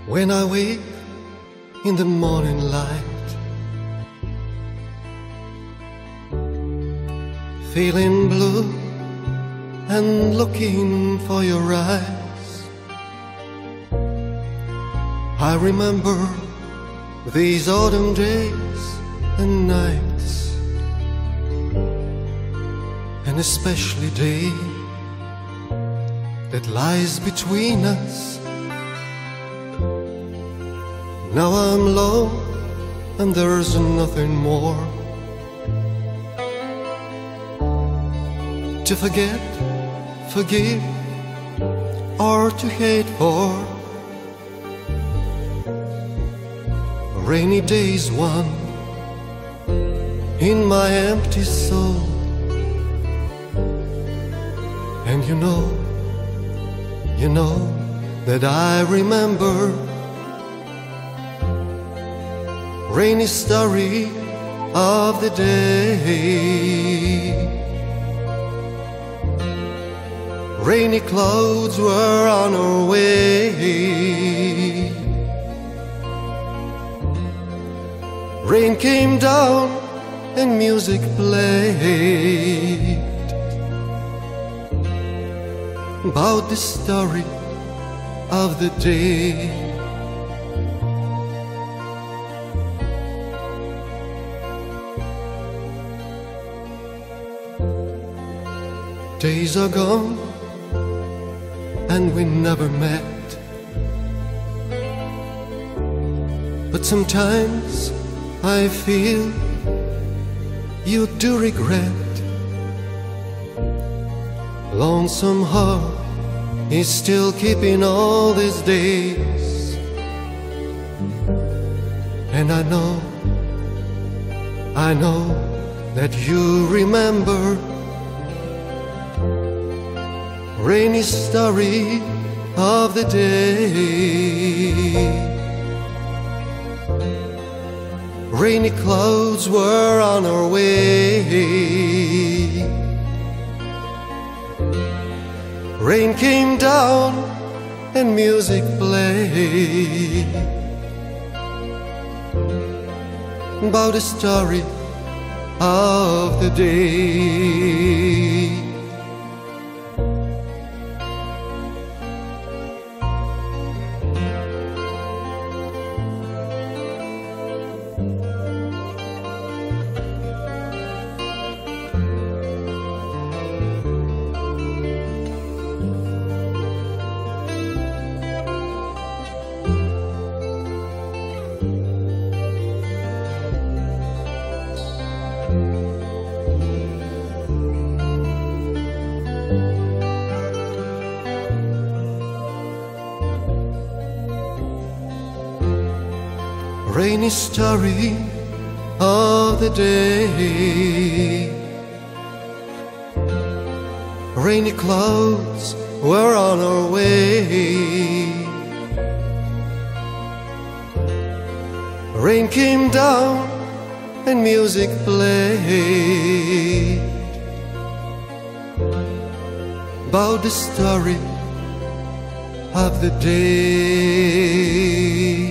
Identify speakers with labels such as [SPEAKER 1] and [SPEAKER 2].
[SPEAKER 1] When I wake in the morning light, feeling blue and looking for your eyes, I remember these autumn days and nights, and especially day that lies between us. Now I'm alone and there's nothing more to forget, forgive, or to hate for. A rainy day's one in my empty soul, and you know that I remember rainy story of the day. Rainy clouds were on our way. Rain came down and music played about the story of the day. Days are gone and we never met, but sometimes I feel you do regret. Lonesome heart is still keeping all these days, and I know that you remember rainy story of the day. Rainy clouds were on our way. Rain came down and music played about the story of the day. Rainy story of the day. Rainy clouds were on our way. Rain came down and music played about the story of the day.